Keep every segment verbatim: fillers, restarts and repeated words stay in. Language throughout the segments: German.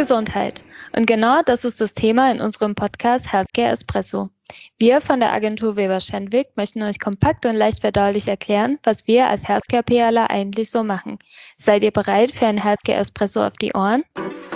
Gesundheit. Und genau das ist das Thema in unserem Podcast Healthcare Espresso. Wir von der Agentur Weber Schendwick möchten euch kompakt und leicht verdaulich erklären, was wir als Healthcare-PLer eigentlich so machen. Seid ihr bereit für einen Healthcare Espresso auf die Ohren?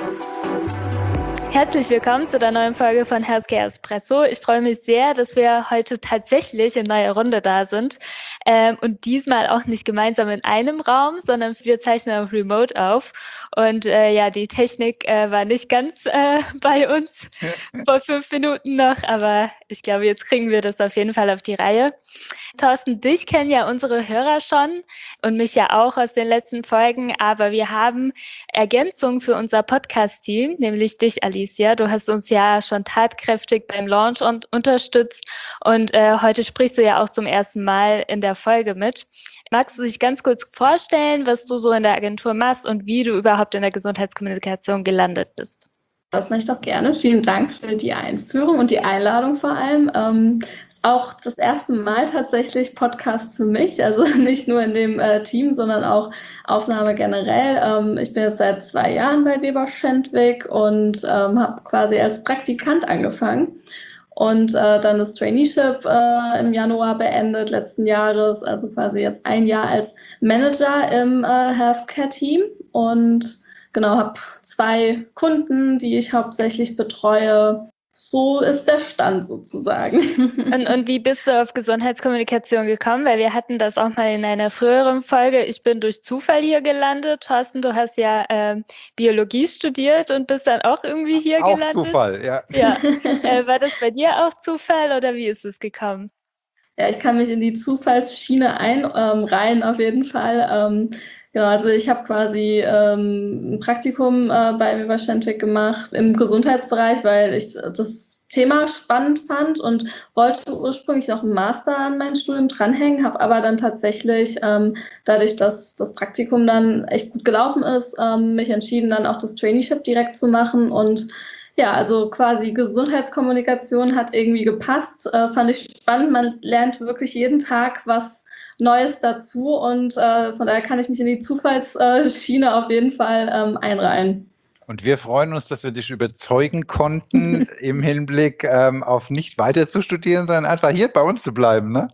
Herzlich willkommen zu der neuen Folge von Healthcare Espresso. Ich freue mich sehr, dass wir heute tatsächlich in neuer Runde da sind ähm, und diesmal auch nicht gemeinsam in einem Raum, sondern wir zeichnen auch remote auf. Und äh, ja, die Technik äh, war nicht ganz äh, bei uns vor fünf Minuten noch, aber ich glaube, jetzt kriegen wir das auf jeden Fall auf die Reihe. Thorsten, dich kennen ja unsere Hörer schon und mich ja auch aus den letzten Folgen, aber wir haben Ergänzungen für unser Podcast-Team, nämlich dich, Alicia. Du hast uns ja schon tatkräftig beim Launch und unterstützt und äh, heute sprichst du ja auch zum ersten Mal in der Folge mit. Magst du dich ganz kurz vorstellen, was du so in der Agentur machst und wie du überhaupt in der Gesundheitskommunikation gelandet bist? Das mache ich doch gerne. Vielen Dank für die Einführung und die Einladung vor allem. Ähm, auch das erste Mal tatsächlich Podcast für mich, also nicht nur in dem äh, Team, sondern auch Aufnahme generell. Ähm, ich bin jetzt seit zwei Jahren bei Weber Schendwick und ähm, habe quasi als Praktikant angefangen und äh, dann das Traineeship äh, im Januar beendet letzten Jahres, also quasi jetzt ein Jahr als Manager im äh, Healthcare-Team und genau, habe zwei Kunden, die ich hauptsächlich betreue. So ist der Stand sozusagen. Und, und wie bist du auf Gesundheitskommunikation gekommen? Weil wir hatten das auch mal in einer früheren Folge. Ich bin durch Zufall hier gelandet. Thorsten, du hast ja ähm, Biologie studiert und bist dann auch irgendwie hier auch gelandet. Auch Zufall, ja. Ja. Äh, war das bei dir auch Zufall oder wie ist es gekommen? Ja, ich kann mich in die Zufallsschiene einreihen, ähm, auf jeden Fall. Ähm, genau, also ich habe quasi ähm, ein Praktikum äh, bei Weber Schendwick gemacht im Gesundheitsbereich, weil ich das Thema spannend fand und wollte ursprünglich noch einen Master an mein Studium dranhängen, habe aber dann tatsächlich, ähm, dadurch, dass das Praktikum dann echt gut gelaufen ist, ähm, mich entschieden, dann auch das Traineeship direkt zu machen und ja, also quasi Gesundheitskommunikation hat irgendwie gepasst, äh, fand ich spannend. Man lernt wirklich jeden Tag was Neues dazu und äh, von daher kann ich mich in die Zufallsschiene äh, auf jeden Fall ähm, einreihen. Und wir freuen uns, dass wir dich überzeugen konnten, im Hinblick ähm, auf nicht weiter zu studieren, sondern einfach hier bei uns zu bleiben, ne?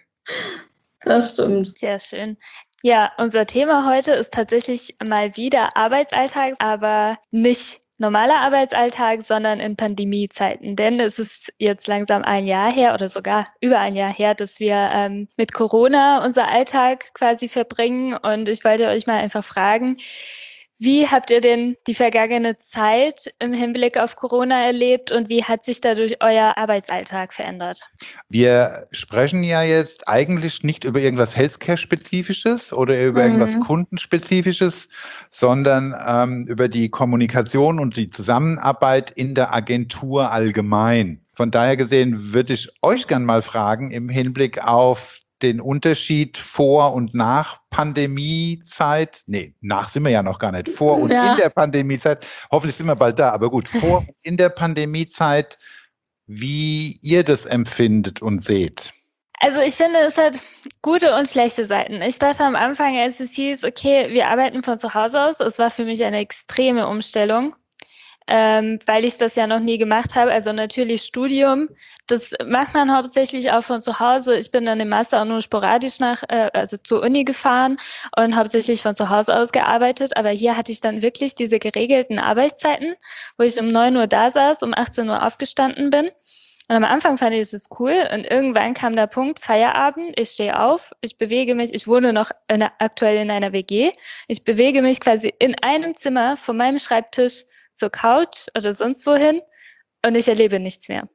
Das stimmt. Sehr schön. Ja, unser Thema heute ist tatsächlich mal wieder Arbeitsalltag, aber nicht normaler Arbeitsalltag, sondern in Pandemiezeiten. Denn es ist jetzt langsam ein Jahr her oder sogar über ein Jahr her, dass wir ähm, mit Corona unser Alltag quasi verbringen. Und ich wollte euch mal einfach fragen, wie habt ihr denn die vergangene Zeit im Hinblick auf Corona erlebt und wie hat sich dadurch euer Arbeitsalltag verändert? Wir sprechen ja jetzt eigentlich nicht über irgendwas Healthcare-Spezifisches oder über mhm. irgendwas Kundenspezifisches, sondern ähm, über die Kommunikation und die Zusammenarbeit in der Agentur allgemein. Von daher gesehen würde ich euch gern mal fragen im Hinblick auf den Unterschied vor und nach Pandemiezeit, nee, nach sind wir ja noch gar nicht, vor und ja. in der Pandemiezeit, hoffentlich sind wir bald da, aber gut, vor und in der Pandemiezeit, wie ihr das empfindet und seht. Also ich finde, es hat gute und schlechte Seiten. Ich dachte am Anfang, als es hieß, okay, wir arbeiten von zu Hause aus, es war für mich eine extreme Umstellung. Ähm, weil ich das ja noch nie gemacht habe. Also natürlich Studium, das macht man hauptsächlich auch von zu Hause. Ich bin dann im Master auch nur sporadisch nach, äh, also zur Uni gefahren und hauptsächlich von zu Hause aus gearbeitet. Aber hier hatte ich dann wirklich diese geregelten Arbeitszeiten, wo ich um neun Uhr da saß, um achtzehn Uhr aufgestanden bin. Und am Anfang fand ich es cool und irgendwann kam der Punkt, Feierabend, ich stehe auf, ich bewege mich, ich wohne noch in, aktuell in einer W G, ich bewege mich quasi in einem Zimmer von meinem Schreibtisch zur Couch oder sonst wohin und ich erlebe nichts mehr.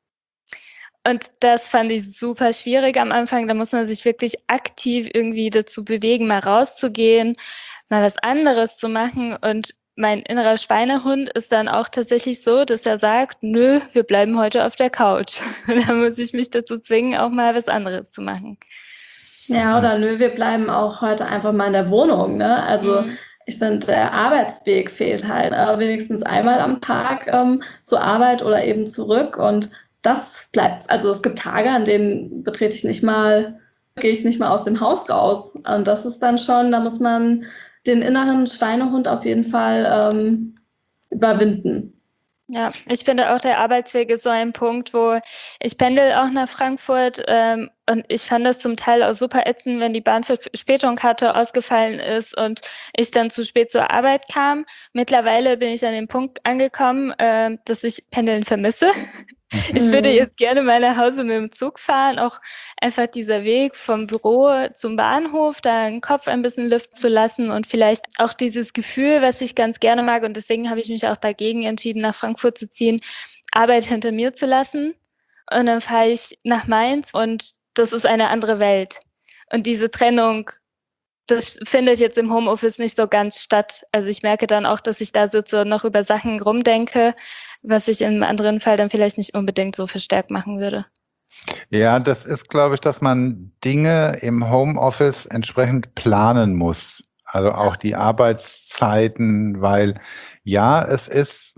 Und das fand ich super schwierig am Anfang. Da muss man sich wirklich aktiv irgendwie dazu bewegen, mal rauszugehen, mal was anderes zu machen. Und mein innerer Schweinehund ist dann auch tatsächlich so, dass er sagt, nö, wir bleiben heute auf der Couch. Da muss ich mich dazu zwingen, auch mal was anderes zu machen. Ja, oder nö, wir bleiben auch heute einfach mal in der Wohnung, ne? Also mhm. Ich finde, der Arbeitsweg fehlt halt äh, wenigstens einmal am Tag ähm, zur Arbeit oder eben zurück und das bleibt, also es gibt Tage, an denen betrete ich nicht mal, gehe ich nicht mal aus dem Haus raus und das ist dann schon, da muss man den inneren Schweinehund auf jeden Fall ähm, überwinden. Ja, ich finde auch, der Arbeitsweg ist so ein Punkt, wo ich pendel auch nach Frankfurt ähm, und ich fand das zum Teil auch super ätzend, wenn die Bahn Verspätung hatte, ausgefallen ist und ich dann zu spät zur Arbeit kam. Mittlerweile bin ich an dem Punkt angekommen, äh, dass ich Pendeln vermisse. Ich würde jetzt gerne mal nach Hause mit dem Zug fahren, auch einfach dieser Weg vom Büro zum Bahnhof, da den Kopf ein bisschen lüften zu lassen und vielleicht auch dieses Gefühl, was ich ganz gerne mag, und deswegen habe ich mich auch dagegen entschieden, nach Frankfurt zu ziehen, Arbeit hinter mir zu lassen. Und dann fahre ich nach Mainz und das ist eine andere Welt. Und diese Trennung, das findet jetzt im Homeoffice nicht so ganz statt. Also ich merke dann auch, dass ich da sitze und noch über Sachen rumdenke, was ich im anderen Fall dann vielleicht nicht unbedingt so verstärkt machen würde. Ja, das ist, glaube ich, dass man Dinge im Homeoffice entsprechend planen muss. Also auch die Arbeitszeiten, weil ja, es ist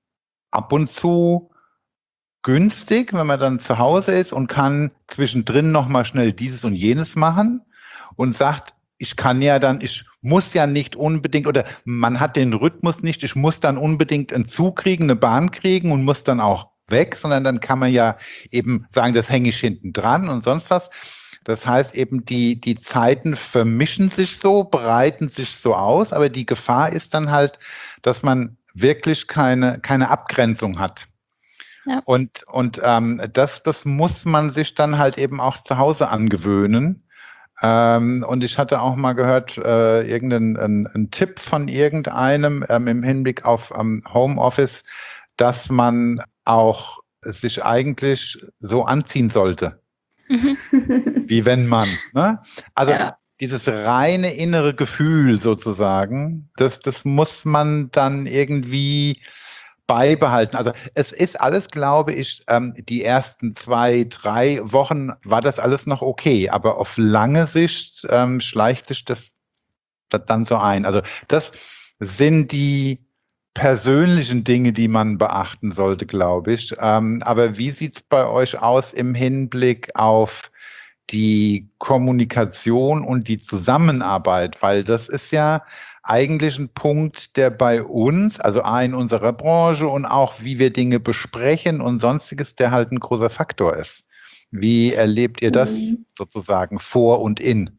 ab und zu günstig, wenn man dann zu Hause ist und kann zwischendrin nochmal schnell dieses und jenes machen und sagt, ich kann ja dann, ich muss ja nicht unbedingt, oder man hat den Rhythmus nicht, ich muss dann unbedingt einen Zug kriegen, eine Bahn kriegen und muss dann auch weg, sondern dann kann man ja eben sagen, das hänge ich hinten dran und sonst was. Das heißt eben, die, die Zeiten vermischen sich so, breiten sich so aus, aber die Gefahr ist dann halt, dass man wirklich keine, keine Abgrenzung hat. Ja. Und, und ähm, das, das muss man sich dann halt eben auch zu Hause angewöhnen. Ähm, und ich hatte auch mal gehört, äh, irgendeinen ein, ein Tipp von irgendeinem ähm, im Hinblick auf ähm, Homeoffice, dass man auch sich eigentlich so anziehen sollte, mhm. wie wenn man. Ne? Also ja. Dieses reine innere Gefühl sozusagen, das, das muss man dann irgendwie beibehalten. Also es ist alles, glaube ich, ähm, die ersten zwei, drei Wochen war das alles noch okay, aber auf lange Sicht ähm, schleicht sich das, das dann so ein. Also das sind die persönlichen Dinge, die man beachten sollte, glaube ich. Ähm, aber wie sieht es bei euch aus im Hinblick auf die Kommunikation und die Zusammenarbeit? Weil das ist ja eigentlich ein Punkt, der bei uns, also A in unserer Branche und auch wie wir Dinge besprechen und sonstiges, der halt ein großer Faktor ist. Wie erlebt ihr das mhm. sozusagen vor und in?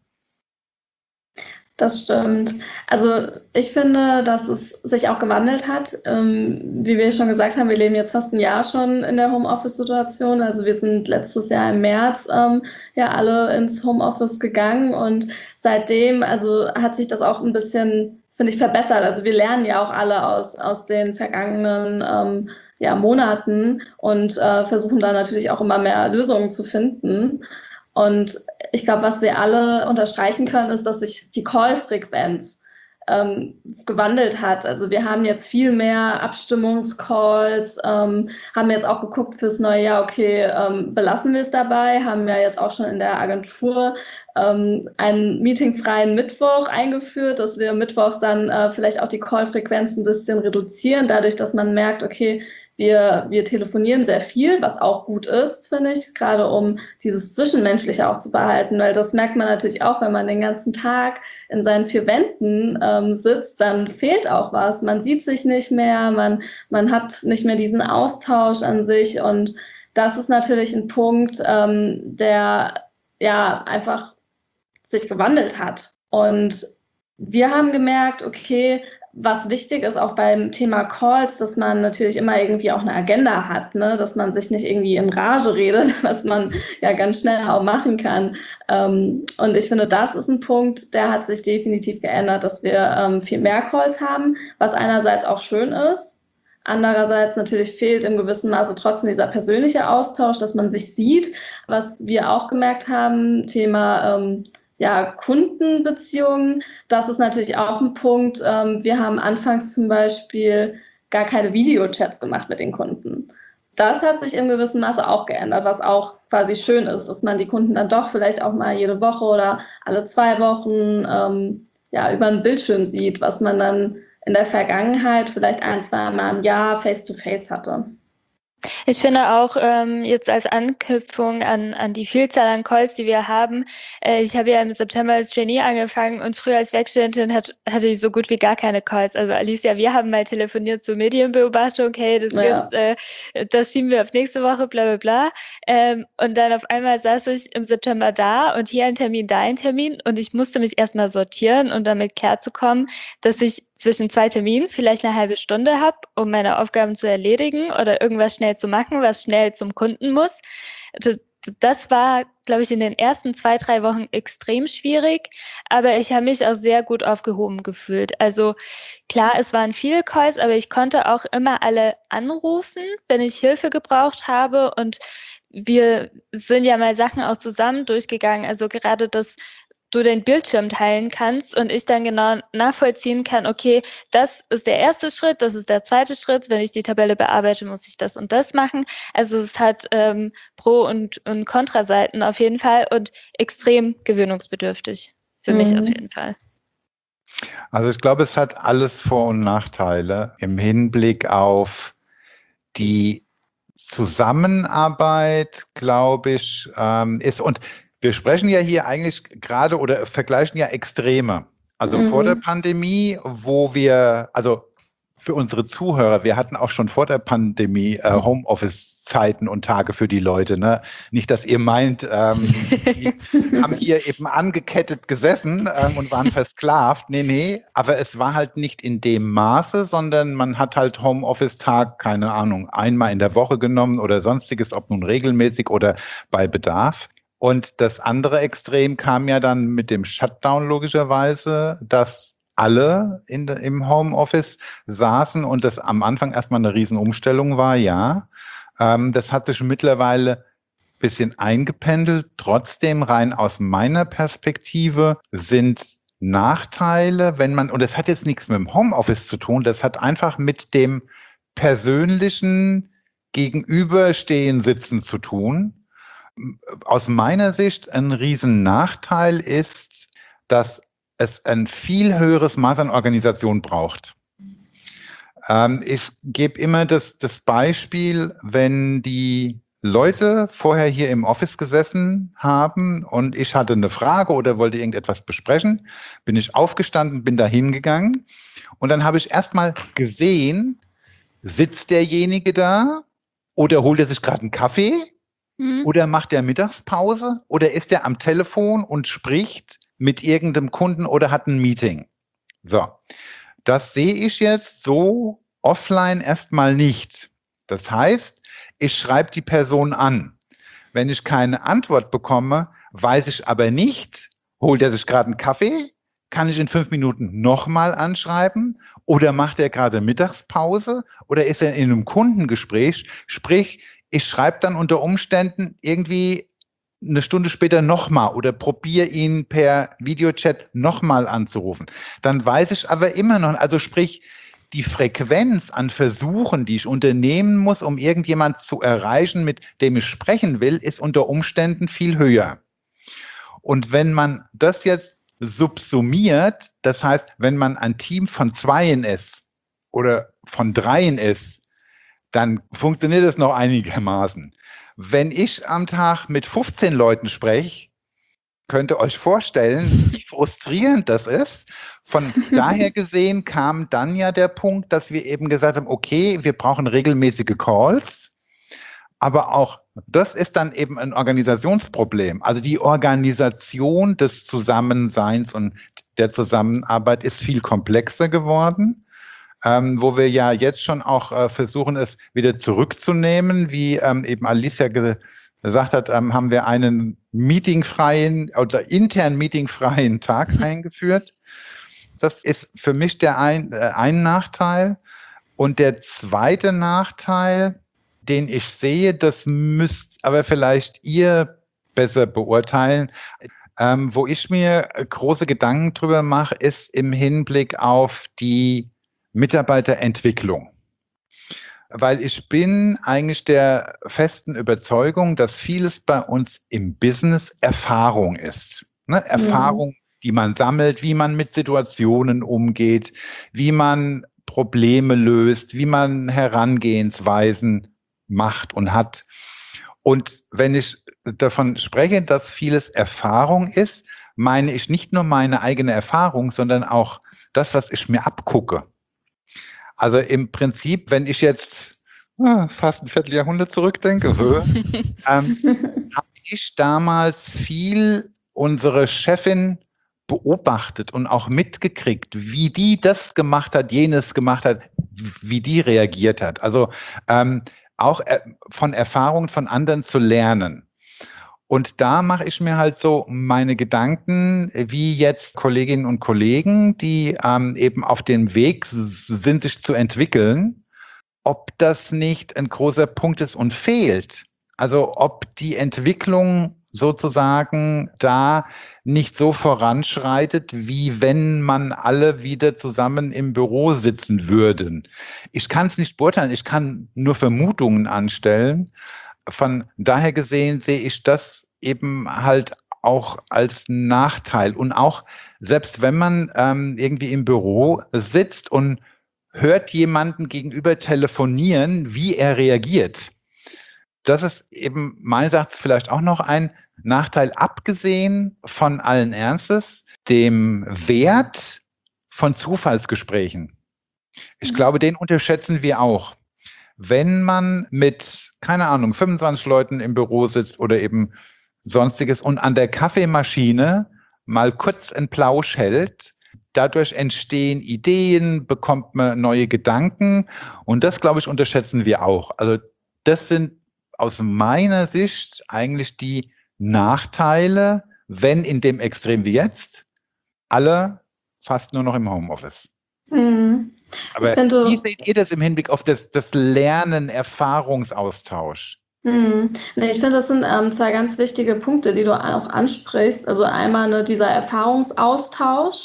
Das stimmt. Also ich finde, dass es sich auch gewandelt hat. Ähm, wie wir schon gesagt haben, wir leben jetzt fast ein Jahr schon in der Homeoffice-Situation. Also wir sind letztes Jahr im März ähm, ja alle ins Homeoffice gegangen und seitdem also hat sich das auch ein bisschen, finde ich, verbessert. Also wir lernen ja auch alle aus, aus den vergangenen ähm, ja, Monaten und äh, versuchen da natürlich auch immer mehr Lösungen zu finden. Und ich glaube, was wir alle unterstreichen können, ist, dass sich die Call-Frequenz ähm, gewandelt hat. Also wir haben jetzt viel mehr Abstimmungscalls, ähm, haben jetzt auch geguckt fürs neue Jahr, okay, ähm, belassen wir es dabei, haben ja jetzt auch schon in der Agentur ähm, einen meetingfreien Mittwoch eingeführt, dass wir mittwochs dann äh, vielleicht auch die Call-Frequenz ein bisschen reduzieren, dadurch, dass man merkt, okay, Wir, wir telefonieren sehr viel, was auch gut ist, finde ich, gerade um dieses Zwischenmenschliche auch zu behalten, weil das merkt man natürlich auch, wenn man den ganzen Tag in seinen vier Wänden ähm, sitzt, dann fehlt auch was. Man sieht sich nicht mehr, man, man hat nicht mehr diesen Austausch an sich und das ist natürlich ein Punkt, ähm, der ja einfach sich gewandelt hat. Und wir haben gemerkt, okay, was wichtig ist auch beim Thema Calls, dass man natürlich immer irgendwie auch eine Agenda hat, ne? Dass man sich nicht irgendwie in Rage redet, was man ja ganz schnell auch machen kann. Ähm, und ich finde, das ist ein Punkt, der hat sich definitiv geändert, dass wir ähm, viel mehr Calls haben, was einerseits auch schön ist. Andererseits natürlich fehlt im gewissen Maße trotzdem dieser persönliche Austausch, dass man sich sieht. Was wir auch gemerkt haben, Thema ähm, ja, Kundenbeziehungen, das ist natürlich auch ein Punkt. Wir haben anfangs zum Beispiel gar keine Videochats gemacht mit den Kunden. Das hat sich im gewissen Maße auch geändert, was auch quasi schön ist, dass man die Kunden dann doch vielleicht auch mal jede Woche oder alle zwei Wochen ähm, ja, über einen Bildschirm sieht, was man dann in der Vergangenheit vielleicht ein, zwei Mal im Jahr face-to-face hatte. Ich finde auch ähm, jetzt als Anknüpfung an, an die Vielzahl an Calls, die wir haben, äh, ich habe ja im September als Trainee angefangen und früher als Werkstudentin hat, hatte ich so gut wie gar keine Calls. Also Alicia, wir haben mal telefoniert zur Medienbeobachtung, hey, das, Ja. gibt's, äh, das schieben wir auf nächste Woche, bla bla bla. Ähm, und dann auf einmal saß ich im September da und hier ein Termin, da ein Termin und ich musste mich erstmal sortieren und damit klarzukommen, dass ich zwischen zwei Terminen vielleicht eine halbe Stunde habe, um meine Aufgaben zu erledigen oder irgendwas schnell zu machen, was schnell zum Kunden muss. Das, das war, glaube ich, in den ersten zwei, drei Wochen extrem schwierig, aber ich habe mich auch sehr gut aufgehoben gefühlt. Also klar, es waren viele Calls, aber ich konnte auch immer alle anrufen, wenn ich Hilfe gebraucht habe und wir sind ja mal Sachen auch zusammen durchgegangen. Also gerade das du den Bildschirm teilen kannst und ich dann genau nachvollziehen kann, okay, das ist der erste Schritt, das ist der zweite Schritt, wenn ich die Tabelle bearbeite, muss ich das und das machen. Also es hat ähm, Pro- und, und Kontraseiten auf jeden Fall und extrem gewöhnungsbedürftig für mhm. mich auf jeden Fall. Also ich glaube, es hat alles Vor- und Nachteile im Hinblick auf die Zusammenarbeit, glaube ich, ähm, ist und wir sprechen ja hier eigentlich gerade oder vergleichen ja Extreme. Also mhm. vor der Pandemie, wo wir, also für unsere Zuhörer, wir hatten auch schon vor der Pandemie äh, Homeoffice-Zeiten und Tage für die Leute. Ne? Nicht, dass ihr meint, ähm, die haben hier eben angekettet gesessen ähm, und waren versklavt. Nee, nee, aber es war halt nicht in dem Maße, sondern man hat halt Homeoffice-Tag, keine Ahnung, einmal in der Woche genommen oder sonstiges, ob nun regelmäßig oder bei Bedarf. Und das andere Extrem kam ja dann mit dem Shutdown logischerweise, dass alle in, im Homeoffice saßen und das am Anfang erstmal eine Riesenumstellung war, ja. Ähm, das hat sich mittlerweile ein bisschen eingependelt. Trotzdem rein aus meiner Perspektive sind Nachteile, wenn man, und das hat jetzt nichts mit dem Homeoffice zu tun, das hat einfach mit dem persönlichen Gegenüberstehen, Sitzen zu tun. Aus meiner Sicht ein Riesennachteil ist, dass es ein viel höheres Maß an Organisation braucht. Ähm, ich gebe immer das, das Beispiel, wenn die Leute vorher hier im Office gesessen haben und ich hatte eine Frage oder wollte irgendetwas besprechen, bin ich aufgestanden, bin da hingegangen und dann habe ich erstmal gesehen, sitzt derjenige da oder holt er sich gerade einen Kaffee? Oder macht er Mittagspause? Oder ist er am Telefon und spricht mit irgendeinem Kunden oder hat ein Meeting? So, das sehe ich jetzt so offline erstmal nicht. Das heißt, ich schreibe die Person an. Wenn ich keine Antwort bekomme, weiß ich aber nicht, holt er sich gerade einen Kaffee? Kann ich in fünf Minuten nochmal anschreiben? Oder macht er gerade Mittagspause? Oder ist er in einem Kundengespräch? Sprich, ich schreibe dann unter Umständen irgendwie eine Stunde später nochmal oder probiere ihn per Videochat nochmal anzurufen. Dann weiß ich aber immer noch, also sprich, die Frequenz an Versuchen, die ich unternehmen muss, um irgendjemand zu erreichen, mit dem ich sprechen will, ist unter Umständen viel höher. Und wenn man das jetzt subsumiert, das heißt, wenn man ein Team von Zweien ist oder von Dreien ist, dann funktioniert das noch einigermaßen. Wenn ich am Tag mit fünfzehn Leuten spreche, könnt ihr euch vorstellen, wie frustrierend das ist. Von daher gesehen kam dann ja der Punkt, dass wir eben gesagt haben, okay, wir brauchen regelmäßige Calls, aber auch das ist dann eben ein Organisationsproblem. Also die Organisation des Zusammenseins und der Zusammenarbeit ist viel komplexer geworden. Ähm, wo wir ja jetzt schon auch äh, versuchen, es wieder zurückzunehmen. Wie ähm, eben Alicia ge gesagt hat, ähm, haben wir einen meetingfreien oder intern meetingfreien Tag eingeführt. Das ist für mich der ein, äh, ein Nachteil. Und der zweite Nachteil, den ich sehe, das müsst aber vielleicht ihr besser beurteilen, ähm, wo ich mir große Gedanken drüber mache, ist im Hinblick auf die Mitarbeiterentwicklung. Weil ich bin eigentlich der festen Überzeugung, dass vieles bei uns im Business Erfahrung ist. Ne? Erfahrung, mhm. die man sammelt, wie man mit Situationen umgeht, wie man Probleme löst, wie man Herangehensweisen macht und hat. Und wenn ich davon spreche, dass vieles Erfahrung ist, meine ich nicht nur meine eigene Erfahrung, sondern auch das, was ich mir abgucke. Also im Prinzip, wenn ich jetzt ah, fast ein Vierteljahrhundert zurückdenke, ähm, habe ich damals viel unsere Chefin beobachtet und auch mitgekriegt, wie die das gemacht hat, jenes gemacht hat, wie die reagiert hat. Also ähm, auch äh, von Erfahrungen von anderen zu lernen. Und da mache ich mir halt so meine Gedanken, wie jetzt Kolleginnen und Kollegen, die ähm, eben auf dem Weg sind, sich zu entwickeln, ob das nicht ein großer Punkt ist und fehlt. Also ob die Entwicklung sozusagen da nicht so voranschreitet, wie wenn man alle wieder zusammen im Büro sitzen würden. Ich kann es nicht beurteilen, ich kann nur Vermutungen anstellen. Von daher gesehen sehe ich das eben halt auch als Nachteil. Und auch selbst wenn man ähm, irgendwie im Büro sitzt und hört jemanden gegenüber telefonieren, wie er reagiert. Das ist eben meines Erachtens vielleicht auch noch ein Nachteil, abgesehen von allen Ernstes, dem Wert von Zufallsgesprächen. Ich mhm. glaube, den unterschätzen wir auch. Wenn man mit, keine Ahnung, fünfundzwanzig Leuten im Büro sitzt oder eben sonstiges und an der Kaffeemaschine mal kurz einen Plausch hält, dadurch entstehen Ideen, bekommt man neue Gedanken und das, glaube ich, unterschätzen wir auch. Also das sind aus meiner Sicht eigentlich die Nachteile, wenn in dem Extrem wie jetzt alle fast nur noch im Homeoffice. Mhm. Aber finde, wie seht ihr das im Hinblick auf das, das Lernen, Erfahrungsaustausch? Hm. Nee, ich finde, das sind ähm, zwei ganz wichtige Punkte, die du auch ansprichst. Also einmal ne, dieser Erfahrungsaustausch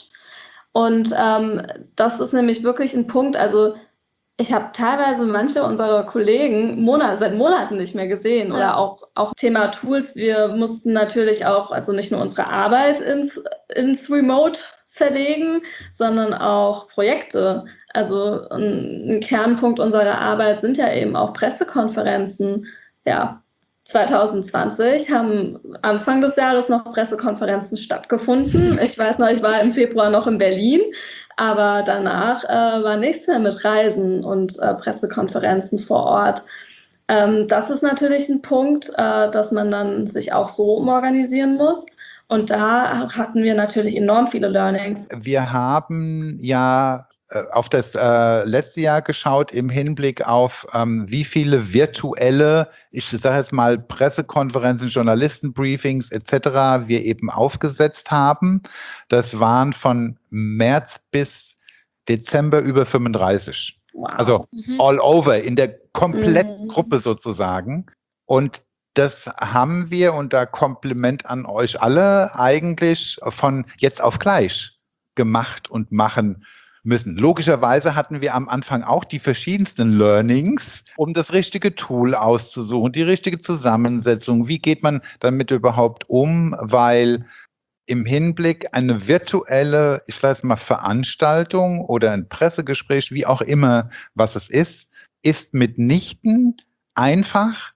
und ähm, das ist nämlich wirklich ein Punkt, also ich habe teilweise manche unserer Kollegen Monat, seit Monaten nicht mehr gesehen. Ja. Oder auch, auch Thema Tools. Wir mussten natürlich auch, also nicht nur unsere Arbeit ins, ins Remote verlegen, sondern auch Projekte. Also ein, ein Kernpunkt unserer Arbeit sind ja eben auch Pressekonferenzen. Ja, zwanzig zwanzig haben Anfang des Jahres noch Pressekonferenzen stattgefunden. Ich weiß noch, ich war im Februar noch in Berlin. Aber danach äh, war nichts mehr mit Reisen und äh, Pressekonferenzen vor Ort. Ähm, das ist natürlich ein Punkt, äh, dass man dann sich auch so umorganisieren muss. Und da hatten wir natürlich enorm viele Learnings. Wir haben ja äh, auf das äh, letzte Jahr geschaut im Hinblick auf, ähm, wie viele virtuelle, ich sage jetzt mal Pressekonferenzen, Journalistenbriefings et cetera wir eben aufgesetzt haben. Das waren von März bis Dezember über fünfunddreißig. Wow. Also mhm. all over, in der kompletten mhm. Gruppe sozusagen. Und das haben wir, und da Kompliment an euch alle, eigentlich von jetzt auf gleich gemacht und machen müssen. Logischerweise hatten wir am Anfang auch die verschiedensten Learnings, um das richtige Tool auszusuchen, die richtige Zusammensetzung. Wie geht man damit überhaupt um? Weil im Hinblick eine virtuelle, ich sage es mal, Veranstaltung oder ein Pressegespräch, wie auch immer, was es ist, ist mitnichten einfach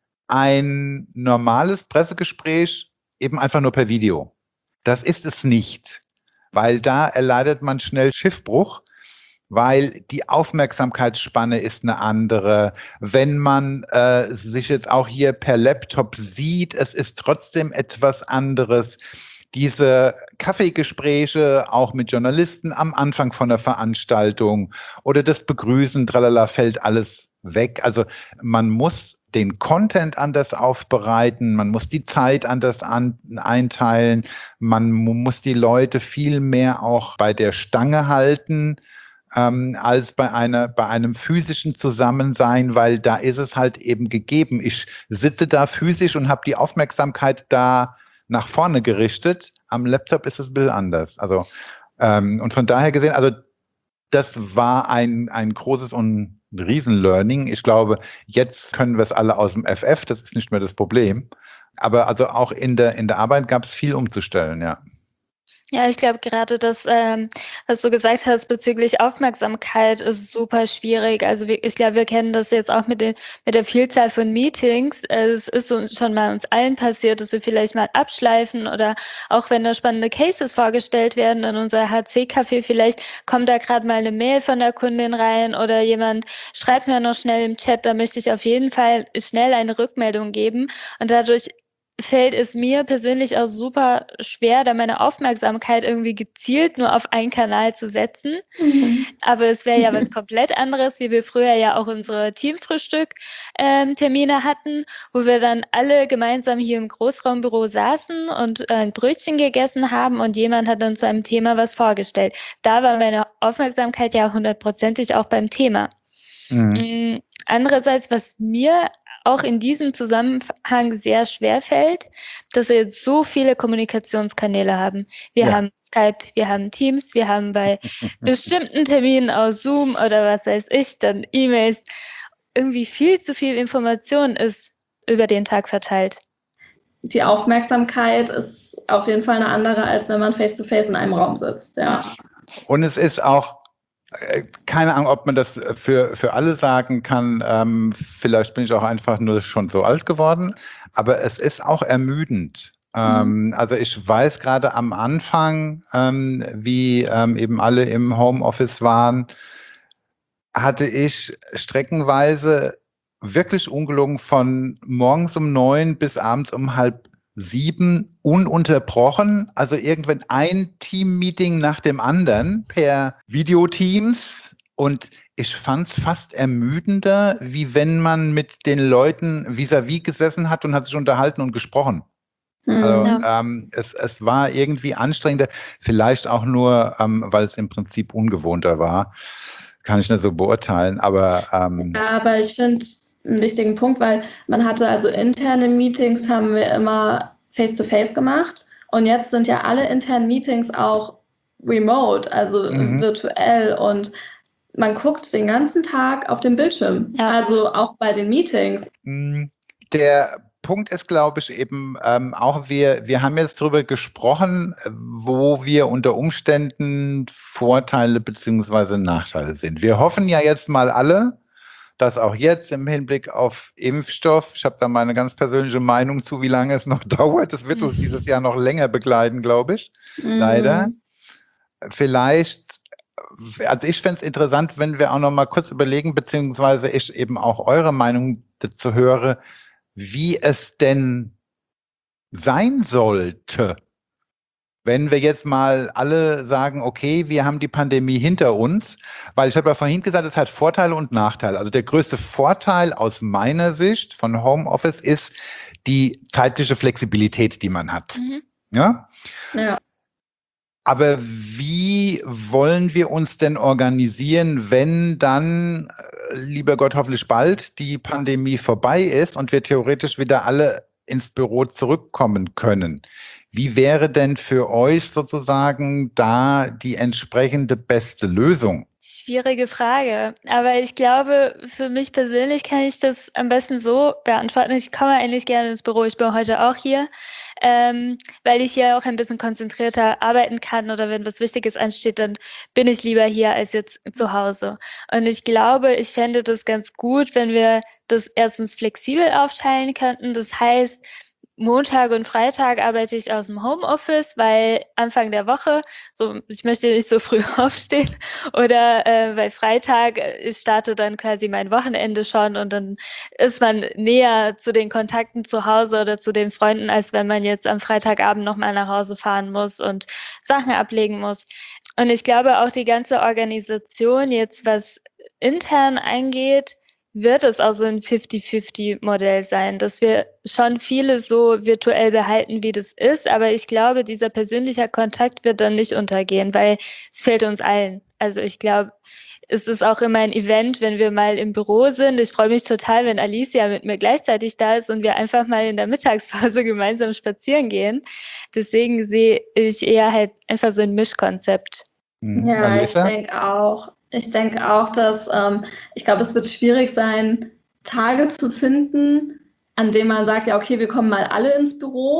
ein normales Pressegespräch eben einfach nur per Video. Das ist es nicht, weil da erleidet man schnell Schiffbruch, weil die Aufmerksamkeitsspanne ist eine andere. Wenn man äh, sich jetzt auch hier per Laptop sieht, es ist trotzdem etwas anderes. Diese Kaffeegespräche auch mit Journalisten am Anfang von der Veranstaltung oder das Begrüßen, tralala, fällt alles weg. Also man muss den Content anders aufbereiten, man muss die Zeit anders an, einteilen, man muss die Leute viel mehr auch bei der Stange halten, ähm, als bei einer, bei einem physischen Zusammensein, weil da ist es halt eben gegeben. Ich sitze da physisch und habe die Aufmerksamkeit da nach vorne gerichtet. Am Laptop ist es ein bisschen anders. Also, ähm, und von daher gesehen, also das war ein, ein großes und Riesen-Learning. Ich glaube, jetzt können wir es alle aus dem F F, das ist nicht mehr das Problem. Aber also auch in der, in der Arbeit gab es viel umzustellen, ja. Ja, ich glaube gerade das, ähm, was du gesagt hast bezüglich Aufmerksamkeit, ist super schwierig. Also wir, ich glaube, wir kennen das jetzt auch mit den, mit der Vielzahl von Meetings. Es ist uns schon mal uns allen passiert, dass wir vielleicht mal abschleifen oder auch wenn da spannende Cases vorgestellt werden in unser H C-Café, vielleicht kommt da gerade mal eine Mail von der Kundin rein oder jemand schreibt mir noch schnell im Chat, da möchte ich auf jeden Fall schnell eine Rückmeldung geben. Und dadurch fällt es mir persönlich auch super schwer, da meine Aufmerksamkeit irgendwie gezielt nur auf einen Kanal zu setzen. Mhm. Aber es wäre ja was komplett anderes, wie wir früher ja auch unsere Teamfrühstück-Termine ähm, hatten, wo wir dann alle gemeinsam hier im Großraumbüro saßen und äh, ein Brötchen gegessen haben und jemand hat dann zu einem Thema was vorgestellt. Da war meine Aufmerksamkeit ja hundertprozentig auch beim Thema. Mhm. Andererseits, was mir auch in diesem Zusammenhang sehr schwer fällt, dass wir jetzt so viele Kommunikationskanäle haben. Wir ja. haben Skype, wir haben Teams, wir haben bei bestimmten Terminen aus Zoom oder was weiß ich, dann E-Mails. Irgendwie viel zu viel Information ist über den Tag verteilt. Die Aufmerksamkeit ist auf jeden Fall eine andere, als wenn man face-to-face in einem Raum sitzt. Ja. Und es ist auch keine Ahnung, ob man das für, für alle sagen kann. Ähm, vielleicht bin ich auch einfach nur schon so alt geworden. Aber es ist auch ermüdend. Ähm, mhm. Also ich weiß gerade am Anfang, ähm, wie ähm, eben alle im Homeoffice waren, hatte ich streckenweise wirklich ungelogen von morgens um neun bis abends um halb sieben ununterbrochen, also irgendwann ein Team-Meeting nach dem anderen per Videoteams und ich fand es fast ermüdender, wie wenn man mit den Leuten vis-à-vis gesessen hat und hat sich unterhalten und gesprochen. Mhm. Also ja. ähm, es, es war irgendwie anstrengender, vielleicht auch nur, ähm, weil es im Prinzip ungewohnter war. Kann ich nicht so beurteilen, aber ähm, ja, aber ich finde einen wichtigen Punkt, weil man hatte also interne Meetings haben wir immer face-to-face gemacht und jetzt sind ja alle internen Meetings auch remote, also mhm. virtuell und man guckt den ganzen Tag auf den Bildschirm, ja. Also auch bei den Meetings. Der Punkt ist, glaube ich, eben ähm, auch, wir, wir haben jetzt darüber gesprochen, wo wir unter Umständen Vorteile beziehungsweise Nachteile sind. Wir hoffen ja jetzt mal alle, dass auch jetzt im Hinblick auf Impfstoff, ich habe da meine ganz persönliche Meinung zu, wie lange es noch dauert, das wird uns dieses Jahr noch länger begleiten, glaube ich, mhm. leider. Vielleicht, also ich fände es interessant, wenn wir auch noch mal kurz überlegen, beziehungsweise ich eben auch eure Meinung dazu höre, wie es denn sein sollte, wenn wir jetzt mal alle sagen, okay, wir haben die Pandemie hinter uns, weil ich habe ja vorhin gesagt, es hat Vorteile und Nachteile. Also der größte Vorteil aus meiner Sicht von Homeoffice ist die zeitliche Flexibilität, die man hat. Mhm. Ja? Ja. Aber wie wollen wir uns denn organisieren, wenn dann, lieber Gott, hoffentlich bald die Pandemie vorbei ist und wir theoretisch wieder alle ins Büro zurückkommen können? Wie wäre denn für euch sozusagen da die entsprechende beste Lösung? Schwierige Frage, aber ich glaube, für mich persönlich kann ich das am besten so beantworten. Ich komme eigentlich gerne ins Büro, ich bin heute auch hier, ähm, weil ich hier auch ein bisschen konzentrierter arbeiten kann oder wenn was Wichtiges ansteht, dann bin ich lieber hier als jetzt zu Hause. Und ich glaube, ich fände das ganz gut, wenn wir das erstens flexibel aufteilen könnten. Das heißt, Montag und Freitag arbeite ich aus dem Homeoffice, weil Anfang der Woche, so ich möchte nicht so früh aufstehen, oder äh, weil Freitag ich starte dann quasi mein Wochenende schon und dann ist man näher zu den Kontakten zu Hause oder zu den Freunden, als wenn man jetzt am Freitagabend nochmal nach Hause fahren muss und Sachen ablegen muss. Und ich glaube auch die ganze Organisation jetzt, was intern eingeht, wird es auch so ein fifty-fifty-Modell sein, dass wir schon vieles so virtuell behalten, wie das ist. Aber ich glaube, dieser persönliche Kontakt wird dann nicht untergehen, weil es fehlt uns allen. Also ich glaube, es ist auch immer ein Event, wenn wir mal im Büro sind. Ich freue mich total, wenn Alicia mit mir gleichzeitig da ist und wir einfach mal in der Mittagspause gemeinsam spazieren gehen. Deswegen sehe ich eher halt einfach so ein Mischkonzept. Ja, Alicia? Ich denke auch. Ich denke auch, dass ähm, ich glaube, es wird schwierig sein, Tage zu finden, an denen man sagt, ja, okay, wir kommen mal alle ins Büro.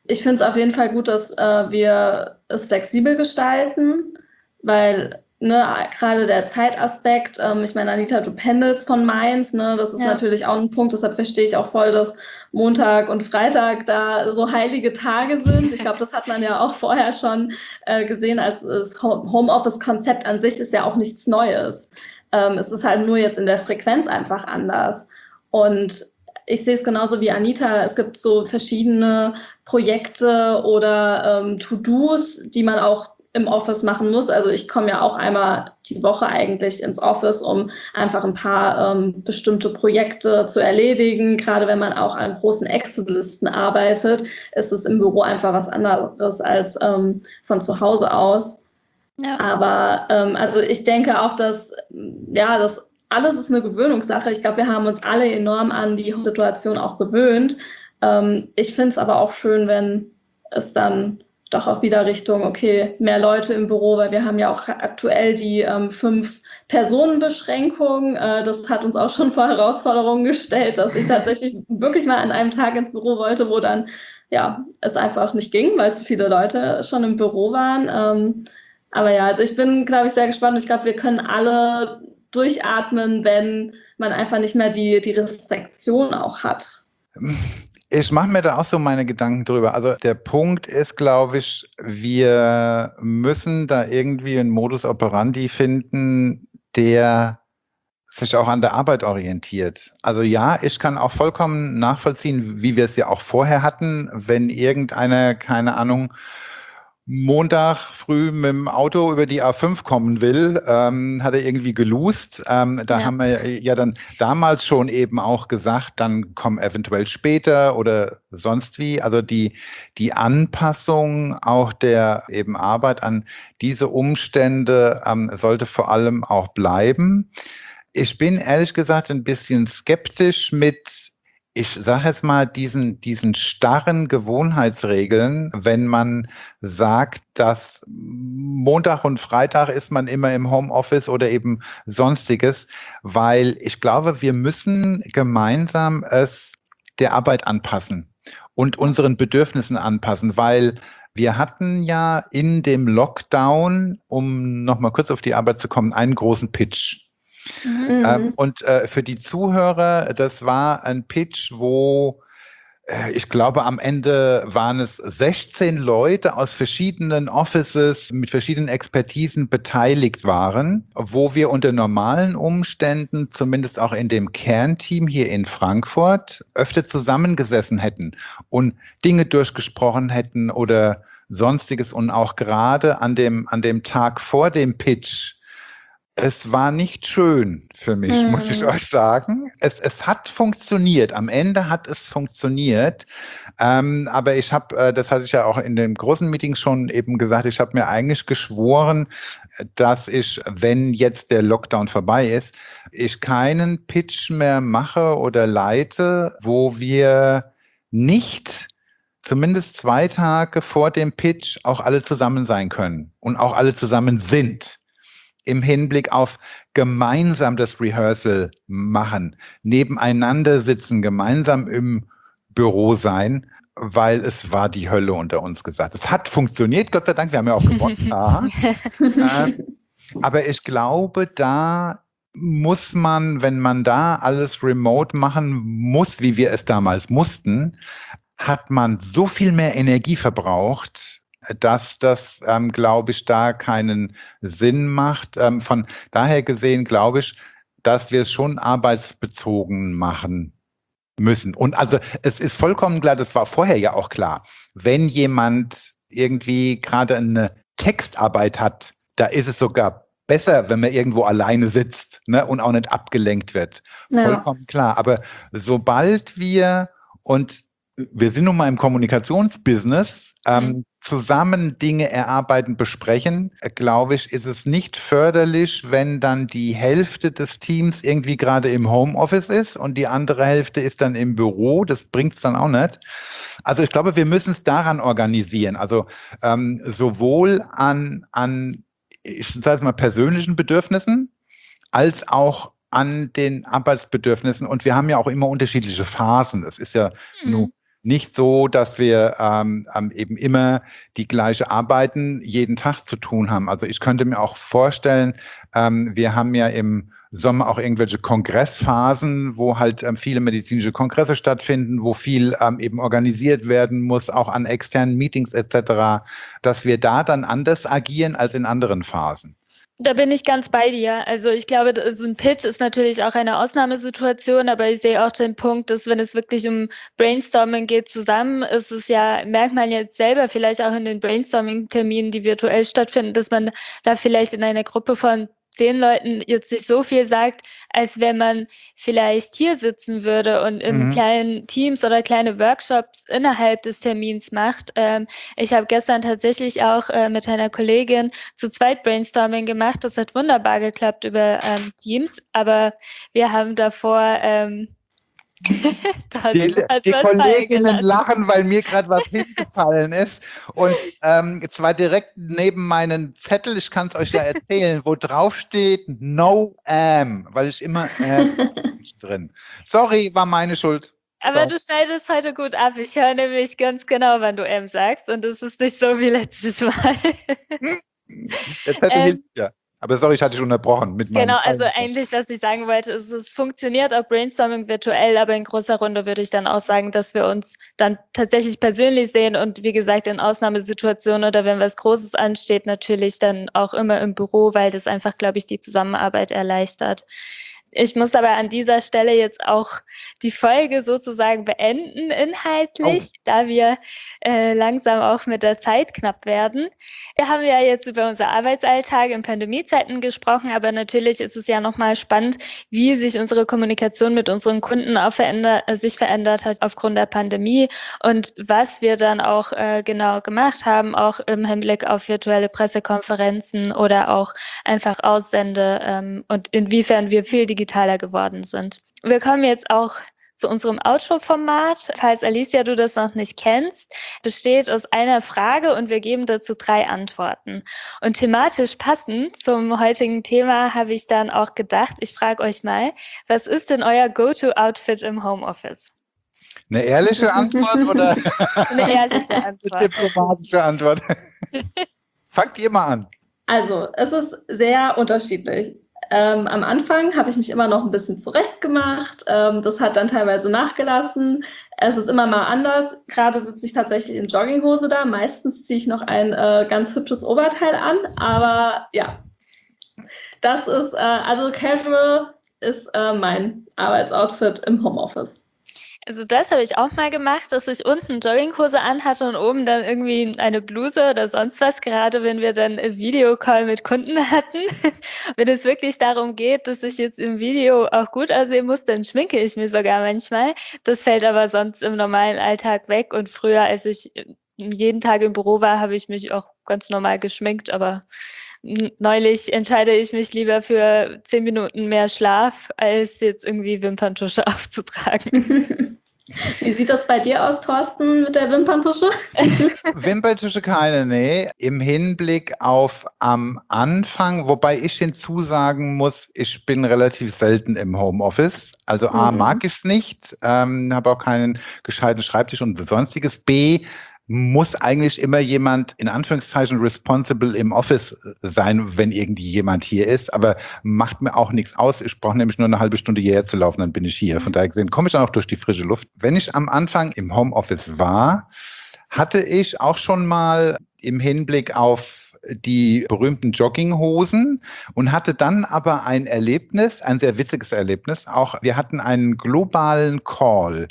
Ich finde es auf jeden Fall gut, dass äh, wir es flexibel gestalten, weil ne, gerade der Zeitaspekt, ähm, ich meine, Anita, du pendelst von Mainz, ne, das ist Ja. natürlich auch ein Punkt, deshalb verstehe ich auch voll, dass Montag und Freitag da so heilige Tage sind. Ich glaube, das hat man ja auch vorher schon äh, gesehen, als das Homeoffice-Konzept an sich ist ja auch nichts Neues. Ähm, es ist halt nur jetzt in der Frequenz einfach anders. Und ich sehe es genauso wie Anita. Es gibt so verschiedene Projekte oder ähm, To-Dos, die man auch im Office machen muss. Also ich komme ja auch einmal die Woche eigentlich ins Office, um einfach ein paar ähm, bestimmte Projekte zu erledigen. Gerade wenn man auch an großen Excel-Listen arbeitet, ist es im Büro einfach was anderes als ähm, von zu Hause aus. Ja. Aber ähm, also ich denke auch, dass ja, das alles ist eine Gewöhnungssache. Ich glaube, wir haben uns alle enorm an die Situation auch gewöhnt. Ähm, ich finde es aber auch schön, wenn es dann doch auch wieder Richtung, okay, mehr Leute im Büro, weil wir haben ja auch aktuell die ähm, Fünf-Personen-Beschränkung. Äh, das hat uns auch schon vor Herausforderungen gestellt, dass ich tatsächlich wirklich mal an einem Tag ins Büro wollte, wo dann ja es einfach nicht ging, weil zu viele Leute schon im Büro waren. Ähm, aber ja, also ich bin, glaube ich, sehr gespannt. Ich glaube, wir können alle durchatmen, wenn man einfach nicht mehr die, die Restriktion auch hat. Ich mache mir da auch so meine Gedanken drüber. Also der Punkt ist, glaube ich, wir müssen da irgendwie einen Modus operandi finden, der sich auch an der Arbeit orientiert. Also ja, ich kann auch vollkommen nachvollziehen, wie wir es ja auch vorher hatten, wenn irgendeiner, keine Ahnung, Montag früh mit dem Auto über die A fünf kommen will, ähm, hat er irgendwie geloost. Ähm, da Ja. haben wir ja dann damals schon eben auch gesagt, dann komm eventuell später oder sonst wie. Also die, die Anpassung auch der eben Arbeit an diese Umstände ähm, sollte vor allem auch bleiben. Ich bin ehrlich gesagt ein bisschen skeptisch mit, ich sage jetzt mal, diesen, diesen starren Gewohnheitsregeln, wenn man sagt, dass Montag und Freitag ist man immer im Homeoffice oder eben sonstiges, weil ich glaube, wir müssen gemeinsam es der Arbeit anpassen und unseren Bedürfnissen anpassen, weil wir hatten ja in dem Lockdown, um nochmal kurz auf die Arbeit zu kommen, einen großen Pitch. Mhm. Ähm, und äh, für die Zuhörer, das war ein Pitch, wo äh, ich glaube, am Ende waren es sechzehn Leute aus verschiedenen Offices mit verschiedenen Expertisen beteiligt waren, wo wir unter normalen Umständen, zumindest auch in dem Kernteam hier in Frankfurt, öfter zusammengesessen hätten und Dinge durchgesprochen hätten oder sonstiges. Und auch gerade an dem, an dem Tag vor dem Pitch, es war nicht schön für mich, Mhm. muss ich euch sagen. Es, es hat funktioniert. Am Ende hat es funktioniert. Ähm, aber ich habe, äh, das hatte ich ja auch in den großen Meetings schon eben gesagt, ich habe mir eigentlich geschworen, dass ich, wenn jetzt der Lockdown vorbei ist, ich keinen Pitch mehr mache oder leite, wo wir nicht zumindest zwei Tage vor dem Pitch auch alle zusammen sein können und auch alle zusammen sind. Im Hinblick auf gemeinsam das Rehearsal machen, nebeneinander sitzen, gemeinsam im Büro sein, weil es war die Hölle unter uns gesagt. Es hat funktioniert, Gott sei Dank, wir haben ja auch gewonnen. äh, aber ich glaube, da muss man, wenn man da alles remote machen muss, wie wir es damals mussten, hat man so viel mehr Energie verbraucht, dass das, ähm, glaube ich, da keinen Sinn macht. Ähm, von daher gesehen glaube ich, dass wir es schon arbeitsbezogen machen müssen. Und also es ist vollkommen klar, das war vorher ja auch klar, wenn jemand irgendwie gerade eine Textarbeit hat, da ist es sogar besser, wenn man irgendwo alleine sitzt, ne, und auch nicht abgelenkt wird. Ja. Vollkommen klar. Aber sobald wir, und wir sind nun mal im Kommunikationsbusiness, ähm, zusammen Dinge erarbeiten, besprechen, äh, glaube ich, ist es nicht förderlich, wenn dann die Hälfte des Teams irgendwie gerade im Homeoffice ist und die andere Hälfte ist dann im Büro. Das bringt es dann auch nicht. Also ich glaube, wir müssen es daran organisieren. Also ähm, sowohl an, an, ich sage mal, persönlichen Bedürfnissen, als auch an den Arbeitsbedürfnissen. Und wir haben ja auch immer unterschiedliche Phasen. Das ist ja Mhm. nur nicht so, dass wir ähm, eben immer die gleiche Arbeiten jeden Tag zu tun haben. Also ich könnte mir auch vorstellen, ähm, wir haben ja im Sommer auch irgendwelche Kongressphasen, wo halt ähm, viele medizinische Kongresse stattfinden, wo viel ähm, eben organisiert werden muss, auch an externen Meetings et cetera, dass wir da dann anders agieren als in anderen Phasen. Da bin ich ganz bei dir. Also ich glaube, so ein Pitch ist natürlich auch eine Ausnahmesituation, aber ich sehe auch den Punkt, dass wenn es wirklich um Brainstorming geht zusammen, ist es ja, merkt man jetzt selber vielleicht auch in den Brainstorming-Terminen, die virtuell stattfinden, dass man da vielleicht in einer Gruppe von zehn Leuten jetzt nicht so viel sagt, als wenn man vielleicht hier sitzen würde und in mhm. kleinen Teams oder kleine Workshops innerhalb des Termins macht. Ähm, ich habe gestern tatsächlich auch äh, mit einer Kollegin zu zweit Brainstorming gemacht. Das hat wunderbar geklappt über ähm, Teams, aber wir haben davor ähm, die, die Kolleginnen lachen, weil mir gerade was hingefallen ist. Und ähm, zwar direkt neben meinen Zettel, ich kann es euch ja erzählen, wo drauf steht No Am, weil ich immer ähm drin. Sorry, war meine Schuld. Aber du schneidest heute gut ab. Ich höre nämlich ganz genau, wann du M sagst. Und es ist nicht so wie letztes Mal. Der Zettel ähm, hilft ja. Aber sorry, ich hatte dich unterbrochen mit meinem Genau, also eigentlich, was ich sagen wollte, ist, es funktioniert auch Brainstorming virtuell, aber in großer Runde würde ich dann auch sagen, dass wir uns dann tatsächlich persönlich sehen und wie gesagt, in Ausnahmesituationen oder wenn was Großes ansteht, natürlich dann auch immer im Büro, weil das einfach, glaube ich, die Zusammenarbeit erleichtert. Ich muss aber an dieser Stelle jetzt auch die Folge sozusagen beenden inhaltlich, oh. da wir äh, langsam auch mit der Zeit knapp werden. Wir haben ja jetzt über unser Arbeitsalltag in Pandemiezeiten gesprochen, aber natürlich ist es ja nochmal spannend, wie sich unsere Kommunikation mit unseren Kunden auch verändert, äh, sich verändert hat aufgrund der Pandemie und was wir dann auch äh, genau gemacht haben, auch im Hinblick auf virtuelle Pressekonferenzen oder auch einfach Aussende ähm, und inwiefern wir viel digitaler geworden sind. Wir kommen jetzt auch zu unserem Outro-Format. Falls Alicia, du das noch nicht kennst, besteht aus einer Frage und wir geben dazu drei Antworten. Und thematisch passend zum heutigen Thema habe ich dann auch gedacht, ich frage euch mal, was ist denn euer Go-To-Outfit im Homeoffice? Eine ehrliche Antwort oder eine ehrliche Antwort? Eine diplomatische Antwort. Fangt ihr mal an. Also, es ist sehr unterschiedlich. Ähm, am Anfang habe ich mich immer noch ein bisschen zurechtgemacht. Ähm, das hat dann teilweise nachgelassen. Es ist immer mal anders. Gerade sitze ich tatsächlich in Jogginghose da. Meistens ziehe ich noch ein äh, ganz hübsches Oberteil an. Aber ja, das ist, äh, also casual ist äh, mein Arbeitsoutfit im Homeoffice. Also das habe ich auch mal gemacht, dass ich unten Jogginghose anhatte und oben dann irgendwie eine Bluse oder sonst was, gerade wenn wir dann einen Videocall mit Kunden hatten. Wenn es wirklich darum geht, dass ich jetzt im Video auch gut aussehen muss, dann schminke ich mich sogar manchmal. Das fällt aber sonst im normalen Alltag weg und früher, als ich jeden Tag im Büro war, habe ich mich auch ganz normal geschminkt, aber neulich entscheide ich mich lieber für zehn Minuten mehr Schlaf, als jetzt irgendwie Wimperntusche aufzutragen. Wie sieht das bei dir aus, Thorsten, mit der Wimperntusche? Wimperntusche keine, nee. Im Hinblick auf am Anfang, wobei ich hinzusagen muss, ich bin relativ selten im Homeoffice. Also A, mhm. mag ich es nicht, ähm, habe auch keinen gescheiten Schreibtisch und sonstiges. B, muss eigentlich immer jemand, in Anführungszeichen, responsible im Office sein, wenn irgendwie jemand hier ist. Aber macht mir auch nichts aus. Ich brauche nämlich nur eine halbe Stunde hierher zu laufen, dann bin ich hier. Von daher gesehen komme ich dann auch durch die frische Luft. Wenn ich am Anfang im Homeoffice war, hatte ich auch schon mal im Hinblick auf die berühmten Jogginghosen und hatte dann aber ein Erlebnis, ein sehr witziges Erlebnis. Auch wir hatten einen globalen Call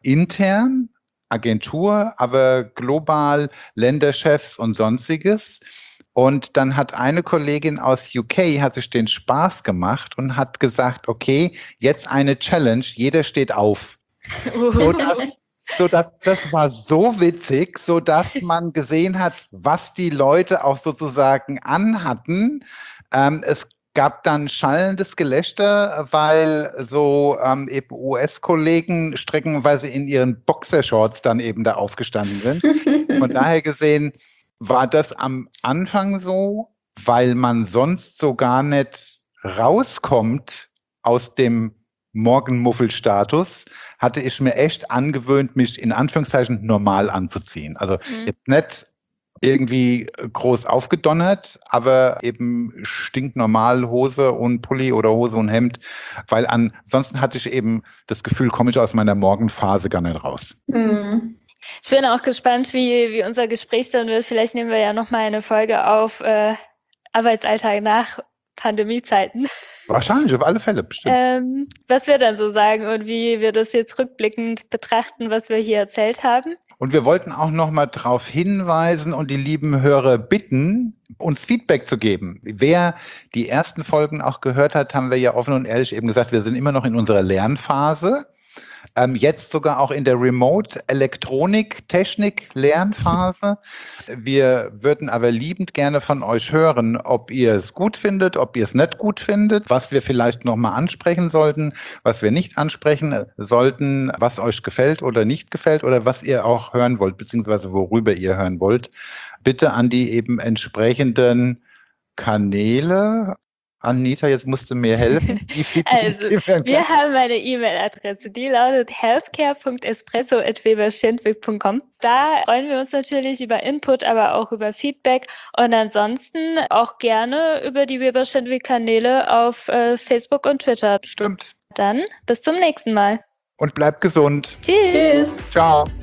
intern, Agentur, aber global Länderchefs und sonstiges. Und dann hat eine Kollegin aus U K hat sich den Spaß gemacht und hat gesagt, okay, jetzt eine Challenge, jeder steht auf. So dass, so dass, das war so witzig, so dass man gesehen hat, was die Leute auch sozusagen anhatten. Ähm, es gab dann schallendes Gelächter, weil so ähm, eben U S-Kollegen streckenweise in ihren Boxershorts dann eben da aufgestanden sind. Von daher gesehen war das am Anfang so, weil man sonst so gar nicht rauskommt aus dem Morgenmuffel-Status hatte ich mir echt angewöhnt, mich in Anführungszeichen normal anzuziehen. Also mhm. jetzt nicht irgendwie groß aufgedonnert, aber eben stinknormal Hose und Pulli oder Hose und Hemd, weil ansonsten hatte ich eben das Gefühl, komme ich aus meiner Morgenphase gar nicht raus. Mhm. Ich bin auch gespannt, wie, wie unser Gespräch sein wird. Vielleicht nehmen wir ja nochmal eine Folge auf äh, Arbeitsalltag nach Pandemiezeiten. Wahrscheinlich, auf alle Fälle, bestimmt. Ähm, was wir dann so sagen und wie wir das jetzt rückblickend betrachten, was wir hier erzählt haben. Und wir wollten auch nochmal darauf hinweisen und die lieben Hörer bitten, uns Feedback zu geben. Wer die ersten Folgen auch gehört hat, haben wir ja offen und ehrlich eben gesagt, wir sind immer noch in unserer Lernphase. Ähm, jetzt sogar auch in der Remote-Elektronik-Technik-Lernphase. Wir würden aber liebend gerne von euch hören, ob ihr es gut findet, ob ihr es nicht gut findet, was wir vielleicht nochmal ansprechen sollten, was wir nicht ansprechen sollten, was euch gefällt oder nicht gefällt oder was ihr auch hören wollt, beziehungsweise worüber ihr hören wollt. Bitte an die eben entsprechenden Kanäle. Anita, jetzt musst du mir helfen. Also, wir haben eine E-Mail-Adresse, die lautet healthcare punkt espresso at weber schendwick punkt com. Da freuen wir uns natürlich über Input, aber auch über Feedback und ansonsten auch gerne über die Weber Schendwick-Kanäle auf äh, Facebook und Twitter. Stimmt. Dann bis zum nächsten Mal. Und bleibt gesund. Tschüss. Tschüss. Ciao.